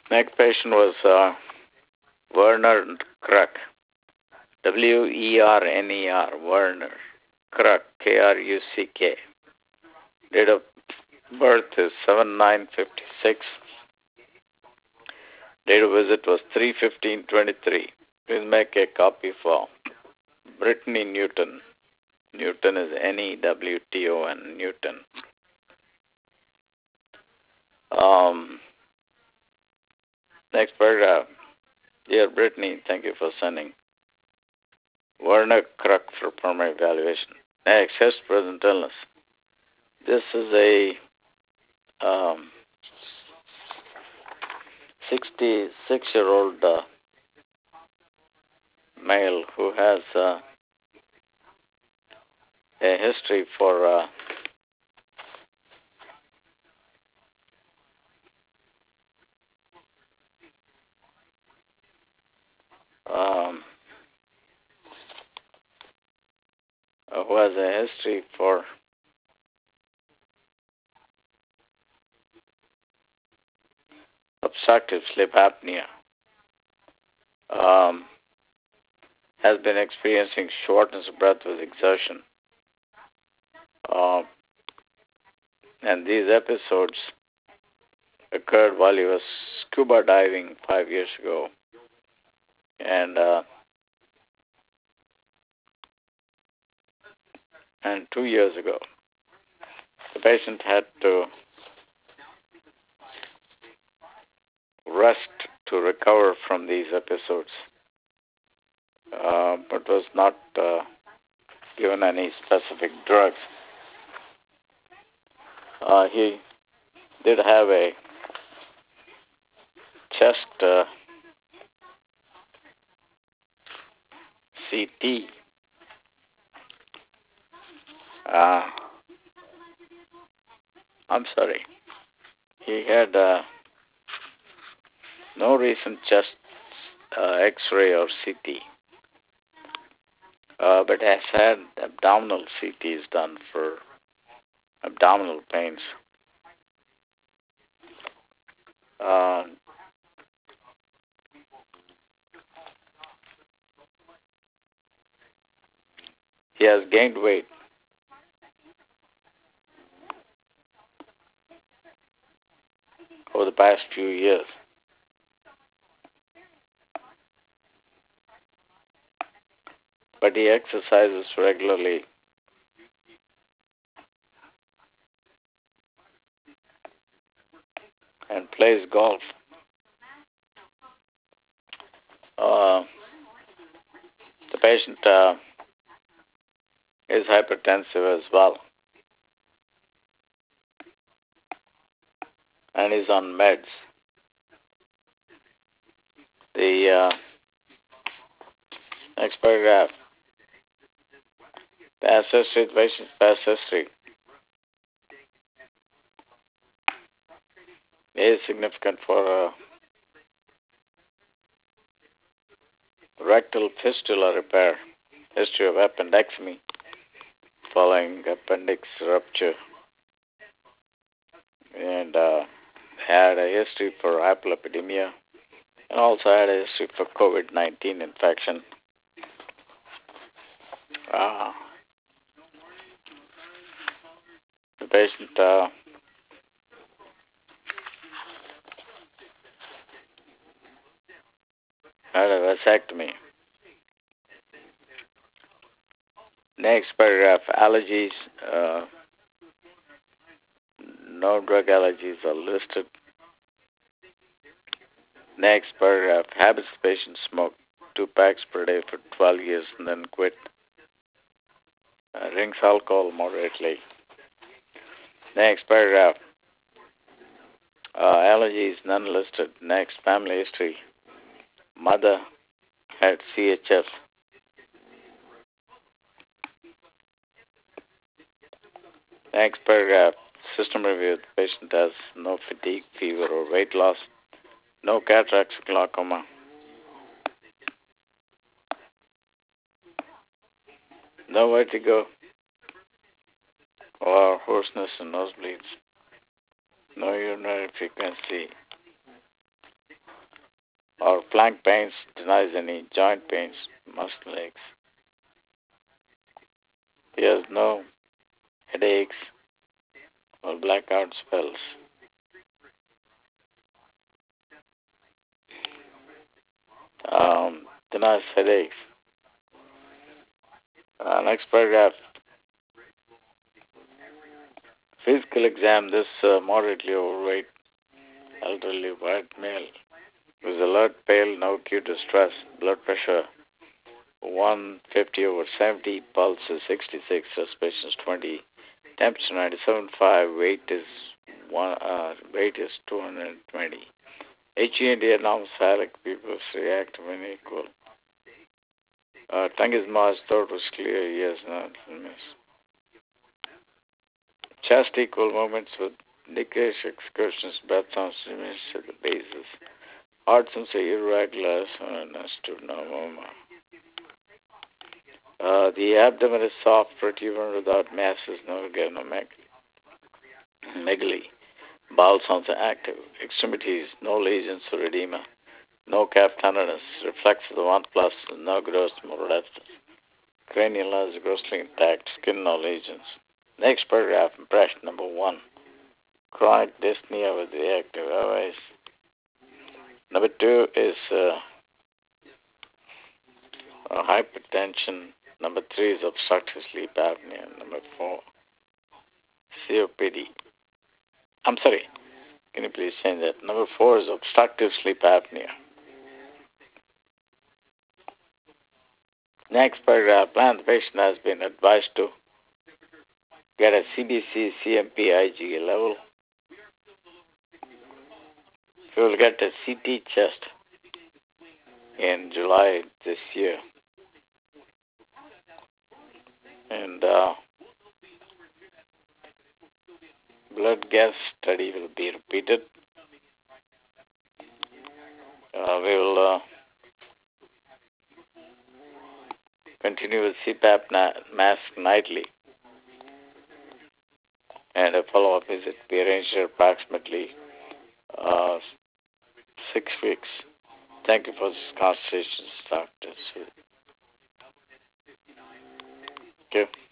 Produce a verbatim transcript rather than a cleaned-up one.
Next patient was uh, Werner Kruck, W E R N E R, Werner Kruck, K R U C K. Date of birth is seven nine fifty-six. Date of visit was three fifteen twenty-three. Please make a copy for Brittany Newton. Newton is N E W T O N, Newton. Um, next paragraph. Dear Brittany, thank you for sending. Werner Kruck for primary evaluation. Next, his present illness. This is a um, sixty-six-year-old uh, male who has uh, a history for uh, um, uh, who has a history for obstructive sleep apnea, um, has been experiencing shortness of breath with exertion. Uh, and these episodes occurred while he was scuba diving five years ago. And uh, and two years ago, the patient had to rest to recover from these episodes, uh, but was not uh, given any specific drugs. Uh, he did have a chest uh, C T. Uh, I'm sorry. He had uh, no recent chest uh, X-ray or C T, uh, but has had abdominal C Ts done for abdominal pains. Uh, he has gained weight. Over the past few years. But he exercises regularly. And plays golf. Uh, the patient uh, is hypertensive as well. And is on meds. The uh, next paragraph. Past history, the patient's past history is significant for uh, rectal fistula repair, history of appendectomy following appendix rupture, and uh, had a history for hyperlipidemia, and also had a history for COVID nineteen infection. Uh, the patient uh, had a vasectomy. Next paragraph, allergies. Uh, no drug allergies are listed. Next paragraph, habits. The patient smoked two packs per day for twelve years and then quit. Uh, drinks alcohol moderately. Next paragraph, uh, allergies none listed. Next, family history. Mother had C H F. Next paragraph, system review. The patient has no fatigue, fever, or weight loss. No cataracts or glaucoma. No vertigo or hoarseness and nosebleeds. No urinary frequency. or flank pains, denies any joint pains, muscle aches. He has no headaches or blackout spells. Um, denies headaches. Uh, next paragraph. Physical exam. This uh, moderately overweight elderly white male was alert, pale, no cue to stress, blood pressure one fifty over seventy, pulse is sixty-six, respiration is twenty, temperature ninety-seven point five, weight is one, uh, weight is two hundred twenty. H E and D anomospheric pupils react when equal. Uh, tongue is moist, throat was clear, yes, no, miss. Chest equal movements with decreased excursions, breath sounds diminished at the bases. Heart sounds irregular, understood no murmur. Uh, the abdomen is soft, protuberant without masses, no organomegaly. Bowel sounds are active. Extremities, no lesions or edema. No calf tenderness. Reflex of the one plus, no gross molluscus. Cranial nerves grossly intact. Skin, no lesions. Next paragraph, impression number one. Chronic dyspnea with the active airways. Number two is uh, uh, hypertension. Number three is obstructive sleep apnea. Number four, C O P D. I'm sorry. Can you please change that? Number four is obstructive sleep apnea. Next paragraph, plan the patient has been advised to get a C B C, C M P, IgA level. He will get a C T chest in July this year. And uh, blood gas study will be repeated. Uh, we will uh, continue with C PAP na- mask nightly. And a follow-up visit be arranged at approximately uh, six weeks. Thank you for this conversation, Doctor. Thank you.